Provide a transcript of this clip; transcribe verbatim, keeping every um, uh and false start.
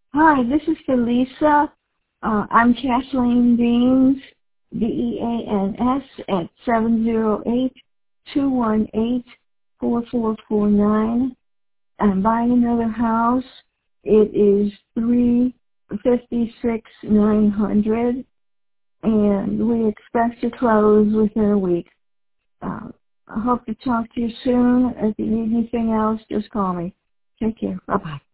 Hi, this is for Lisa. Uh, I'm Kathleen Deans, D E A N S, at seven zero eight, two one eight, four four four nine. I'm buying another house. It is three fifty-six nine hundred, and we expect to close within a week. Uh, I hope to talk to you soon. If you need anything else, just call me. Take care. Bye-bye.